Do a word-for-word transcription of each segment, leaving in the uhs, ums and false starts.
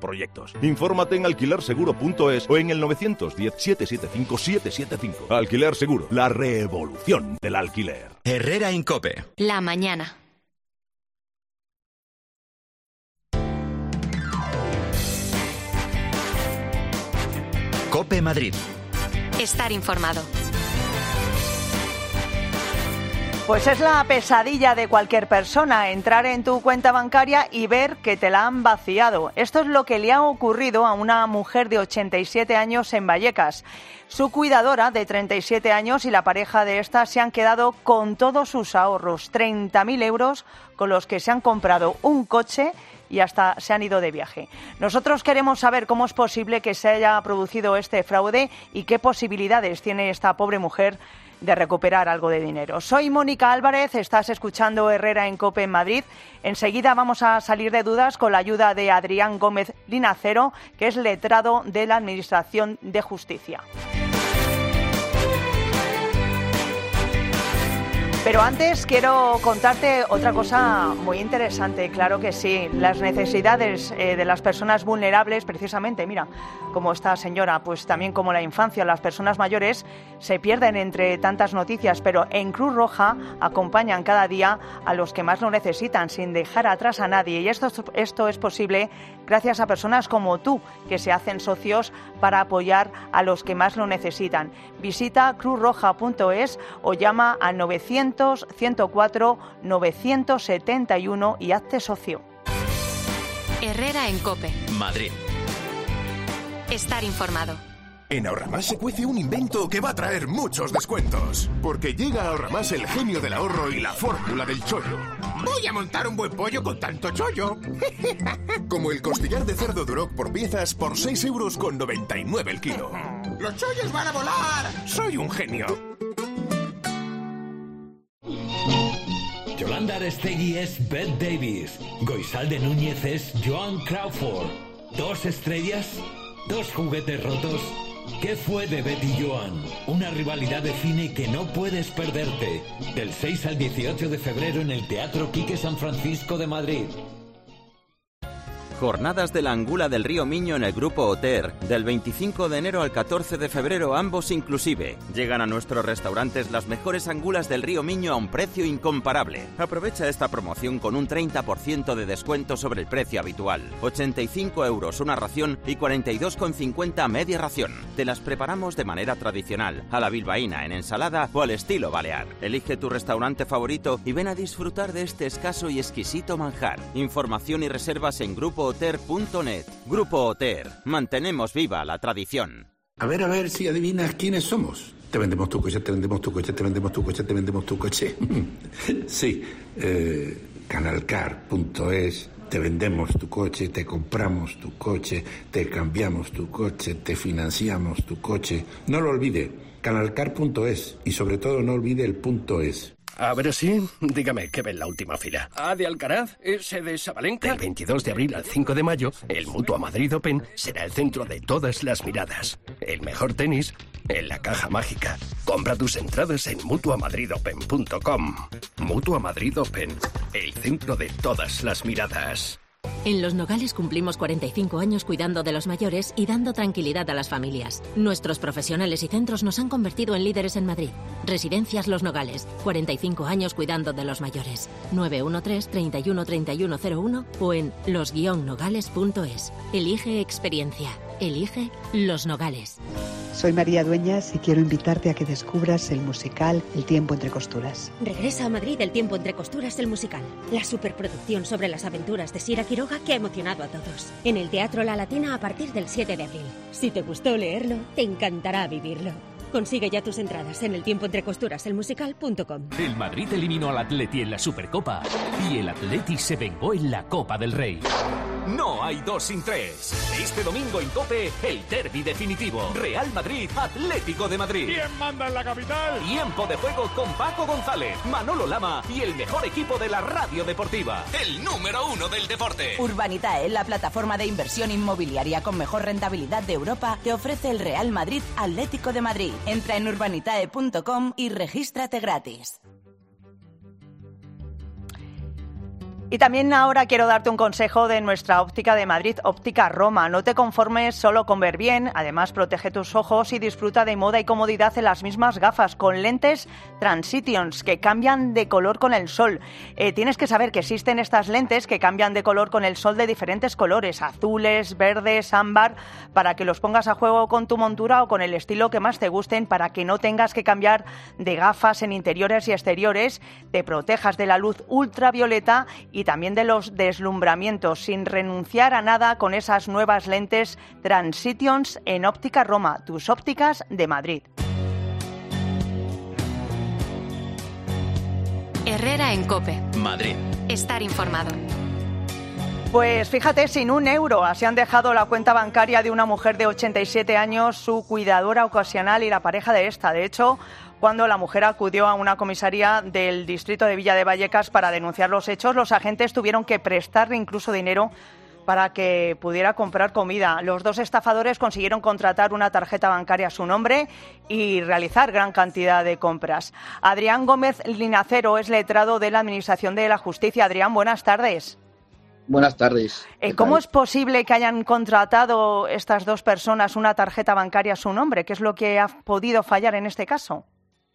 proyectos. Infórmate en alquiler seguro punto es o en el novecientos diez, setecientos setenta y cinco, setecientos setenta y cinco. Alquiler Seguro, la revolución del alquiler. Herrera en COPE. La mañana. COPE Madrid. Estar informado. Pues es la pesadilla de cualquier persona, entrar en tu cuenta bancaria y ver que te la han vaciado. Esto es lo que le ha ocurrido a una mujer de ochenta y siete años en Vallecas. Su cuidadora, de treinta y siete años, y la pareja de esta se han quedado con todos sus ahorros, treinta mil euros, con los que se han comprado un coche y hasta se han ido de viaje. Nosotros queremos saber cómo es posible que se haya producido este fraude y qué posibilidades tiene esta pobre mujer de recuperar algo de dinero. Soy Mónica Álvarez, estás escuchando Herrera en COPE en Madrid. Enseguida vamos a salir de dudas con la ayuda de Adrián Gómez Linacero, que es letrado de la Administración de Justicia. Pero antes quiero contarte otra cosa muy interesante, claro que sí, las necesidades eh, de las personas vulnerables, precisamente, mira, como esta señora, pues también como la infancia, las personas mayores se pierden entre tantas noticias, pero en Cruz Roja acompañan cada día a los que más lo necesitan, sin dejar atrás a nadie, y esto, esto es posible gracias a personas como tú, que se hacen socios para apoyar a los que más lo necesitan. Visita cruz roja punto es o llama al novecientos, ciento cuatro, novecientos setenta y uno y hazte socio. Herrera en COPE. Madrid. Estar informado. En Ahorramás se cuece un invento que va a traer muchos descuentos. Porque llega a Ahorramás el genio del ahorro y la fórmula del chollo. Voy a montar un buen pollo con tanto chollo. Como el costillar de cerdo Duroc por piezas por seis euros con noventa y nueve el kilo. ¡Los chollos van a volar! ¡Soy un genio! Yolanda Arestegui es Bette Davis. Goizalde Núñez es Joan Crawford. ¿Dos estrellas? ¿Dos juguetes rotos? ¿Qué fue de Bette y Joan? Una rivalidad de cine que no puedes perderte. Del seis al dieciocho de febrero en el Teatro Quique San Francisco de Madrid. Jornadas de la Angula del Río Miño en el Grupo Oter, del veinticinco de enero al catorce de febrero, ambos inclusive. Llegan a nuestros restaurantes las mejores angulas del Río Miño a un precio incomparable. Aprovecha esta promoción con un treinta por ciento de descuento sobre el precio habitual. ochenta y cinco euros una ración y cuarenta y dos con cincuenta media ración. Te las preparamos de manera tradicional, a la bilbaína, en ensalada o al estilo balear. Elige tu restaurante favorito y ven a disfrutar de este escaso y exquisito manjar. Información y reservas en grupo oter punto net. Grupo Oter. Mantenemos viva la tradición. A ver, a ver si adivinas quiénes somos. Te vendemos tu coche, te vendemos tu coche, te vendemos tu coche, te vendemos tu coche. Sí, eh, canalcar punto es. Te vendemos tu coche, te compramos tu coche, te cambiamos tu coche, te financiamos tu coche. No lo olvide, canalcar punto es. Y sobre todo no olvide el punto es. A ver si, dígame, ¿qué ve en la última fila? ¿A de Alcaraz? ¿Ese de Sabalenka? Del veintidós de abril al cinco de mayo, el Mutua Madrid Open será el centro de todas las miradas. El mejor tenis en la caja mágica. Compra tus entradas en mutua madrid open punto com. Mutua Madrid Open, el centro de todas las miradas. En Los Nogales cumplimos cuarenta y cinco años cuidando de los mayores y dando tranquilidad a las familias. Nuestros profesionales y centros nos han convertido en líderes en Madrid. Residencias Los Nogales, cuarenta y cinco años cuidando de los mayores. nueve uno tres, treinta y uno, treinta y uno cero uno o en los guion nogales punto es. Elige experiencia. Elige Los Nogales. Soy María Dueñas y quiero invitarte a que descubras el musical El tiempo entre costuras. Regresa a Madrid El tiempo entre costuras, el musical. La superproducción sobre las aventuras de Sira Quiroga que ha emocionado a todos. En el Teatro La Latina a partir del siete de abril. Si te gustó leerlo, te encantará vivirlo. Consigue ya tus entradas en el tiempo entre costuras el musical punto com. El Madrid eliminó al Atleti en la Supercopa y el Atleti se vengó en la Copa del Rey. No hay dos sin tres. Este domingo en COPE, el derbi definitivo. Real Madrid, Atlético de Madrid. ¿Quién manda en la capital? Tiempo de juego con Paco González, Manolo Lama y el mejor equipo de la radio deportiva. El número uno del deporte. Urbanitae, la plataforma de inversión inmobiliaria con mejor rentabilidad de Europa, te ofrece el Real Madrid, Atlético de Madrid. Entra en urbanitae punto com y regístrate gratis. Y también ahora quiero darte un consejo de nuestra óptica de Madrid, Óptica Roma. No te conformes solo con ver bien, además protege tus ojos y disfruta de moda y comodidad en las mismas gafas, con lentes Transitions que cambian de color con el sol. Eh, tienes que saber que existen estas lentes que cambian de color con el sol de diferentes colores, azules, verdes, ámbar, para que los pongas a juego con tu montura o con el estilo que más te gusten, para que no tengas que cambiar de gafas en interiores y exteriores, te protejas de la luz ultravioleta y también de los deslumbramientos, sin renunciar a nada con esas nuevas lentes Transitions en Óptica Roma, tus ópticas de Madrid. Herrera en COPE. Madrid. Estar informado. Pues fíjate, sin un euro, así han dejado la cuenta bancaria de una mujer de ochenta y siete años, su cuidadora ocasional y la pareja de esta. De hecho, cuando la mujer acudió a una comisaría del distrito de Villa de Vallecas para denunciar los hechos, los agentes tuvieron que prestarle incluso dinero para que pudiera comprar comida. Los dos estafadores consiguieron contratar una tarjeta bancaria a su nombre y realizar gran cantidad de compras. Adrián Gómez Linacero es letrado de la Administración de la Justicia. Adrián, buenas tardes. Buenas tardes. Eh, ¿Cómo es posible que hayan contratado estas dos personas una tarjeta bancaria a su nombre? ¿Qué es lo que ha podido fallar en este caso?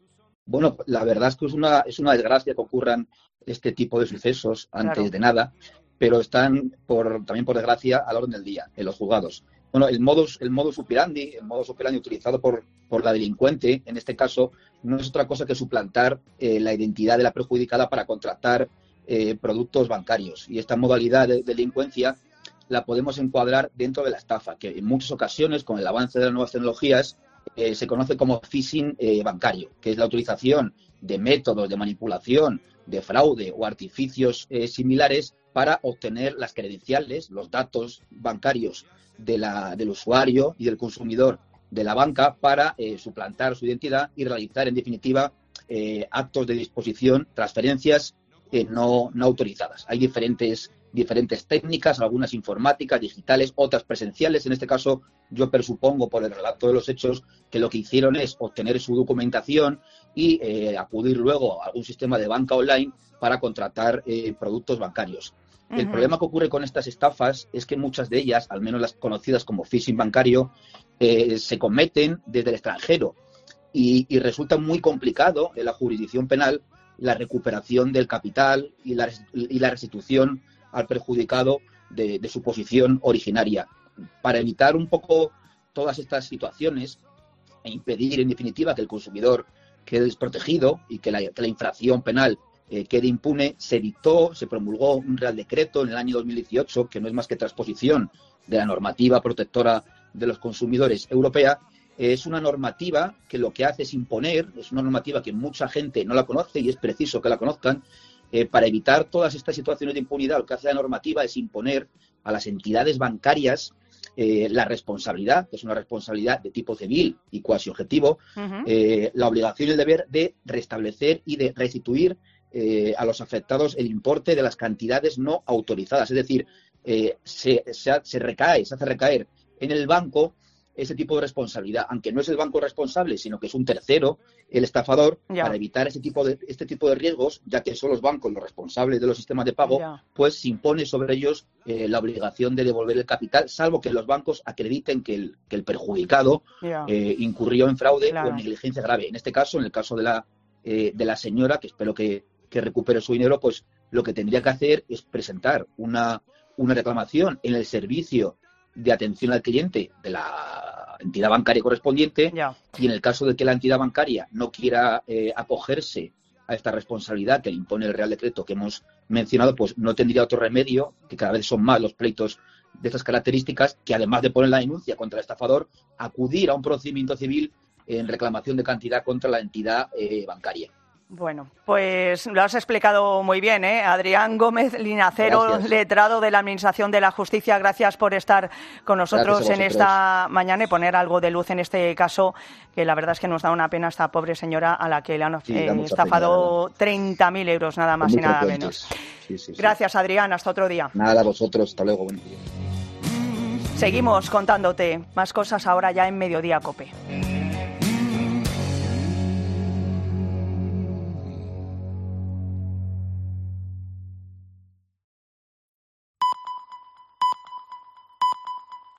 Bueno, la verdad es que es una, es una desgracia que ocurran este tipo de sucesos antes Claro. de nada, pero están por, también por desgracia al orden del día, en los juzgados. Bueno, el modus, el modus operandi, el modus operandi utilizado por, por la delincuente, en este caso, no es otra cosa que suplantar eh, la identidad de la perjudicada para contratar eh, productos bancarios. Y esta modalidad de delincuencia la podemos encuadrar dentro de la estafa, que en muchas ocasiones, con el avance de las nuevas tecnologías, eh, se conoce como phishing eh, bancario, que es la utilización de métodos de manipulación, de fraude o artificios eh, similares para obtener las credenciales, los datos bancarios de la, del usuario y del consumidor de la banca para eh, suplantar su identidad y realizar, en definitiva, eh, actos de disposición, transferencias eh, no, no autorizadas. Hay diferentes, diferentes técnicas, algunas informáticas, digitales, otras presenciales. En este caso, yo presupongo, por el relato de los hechos, que lo que hicieron es obtener su documentación y eh, acudir luego a algún sistema de banca online para contratar eh, productos bancarios. El Ujú. problema que ocurre con estas estafas es que muchas de ellas, al menos las conocidas como phishing bancario, eh, se cometen desde el extranjero y, y resulta muy complicado en la jurisdicción penal la recuperación del capital y la, y la restitución al perjudicado de, de su posición originaria. Para evitar un poco todas estas situaciones e impedir, en definitiva, que el consumidor quede desprotegido y que la, que la infracción penal Eh, quede impune, se dictó, se promulgó un Real Decreto en el año dos mil dieciocho, que no es más que transposición de la normativa protectora de los consumidores europea. Eh, es una normativa que lo que hace es imponer, es una normativa que mucha gente no la conoce y es preciso que la conozcan. Eh, para evitar todas estas situaciones de impunidad, lo que hace la normativa es imponer a las entidades bancarias eh, la responsabilidad, que es una responsabilidad de tipo civil y cuasi objetivo, Ujú. eh, la obligación y el deber de restablecer y de restituir Eh, a los afectados el importe de las cantidades no autorizadas. Es decir, eh, se, se, se recae, se hace recaer en el banco ese tipo de responsabilidad, aunque no es el banco responsable, sino que es un tercero, el estafador, Ya. para evitar ese tipo de, este tipo de riesgos, ya que son los bancos los responsables de los sistemas de pago, Ya. pues se impone sobre ellos eh, la obligación de devolver el capital, salvo que los bancos acrediten que el, que el perjudicado Ya. eh, incurrió en fraude Claro. o en negligencia grave. En este caso, en el caso de la, eh, de la señora, que espero que que recupere su dinero, pues lo que tendría que hacer es presentar una, una reclamación en el servicio de atención al cliente de la entidad bancaria correspondiente Ya. y en el caso de que la entidad bancaria no quiera eh, acogerse a esta responsabilidad que le impone el Real Decreto que hemos mencionado, pues no tendría otro remedio, que cada vez son más los pleitos de estas características, que además de poner la denuncia contra el estafador, acudir a un procedimiento civil en reclamación de cantidad contra la entidad eh, bancaria. Bueno, pues lo has explicado muy bien, ¿eh? Adrián Gómez Linacero, Gracias. letrado de la Administración de la Justicia. Gracias por estar con nosotros Gracias a en vosotros. esta mañana y poner algo de luz en este caso, que la verdad es que nos da una pena esta pobre señora a la que le han Sí, da eh, mucha estafado treinta mil euros, nada más Muy y nada frecuentes. menos. Sí, sí, sí. Gracias, Adrián. Hasta otro día. Nada, a vosotros. Hasta luego. Buen día. Seguimos contándote más cosas ahora ya en Mediodía COPE.